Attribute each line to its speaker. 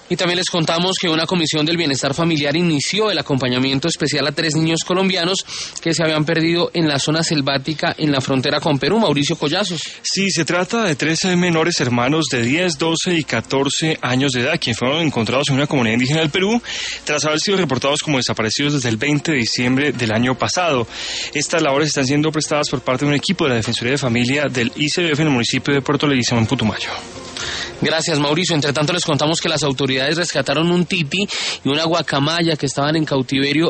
Speaker 1: Y también les contamos que una comisión del bienestar familiar inició el acompañamiento especial a 3 niños colombianos que se habían perdido en la zona selvática en la frontera con Perú. Mauricio Collazos.
Speaker 2: Sí, se trata de 3 menores hermanos de 10, 12 y 14 años de edad, quienes fueron encontrados en una comunidad indígena del Perú tras haber sido reportados como desaparecidos desde el 20 de diciembre del año pasado. Estas labores están siendo prestadas por parte de un equipo de la Defensoría de Familia del ICBF en el municipio de Puerto Leguízamo, en Putumayo.
Speaker 1: Gracias, Mauricio. Entre tanto, les contamos que las autoridades rescataron un tití y una guacamaya que estaban en cautiverio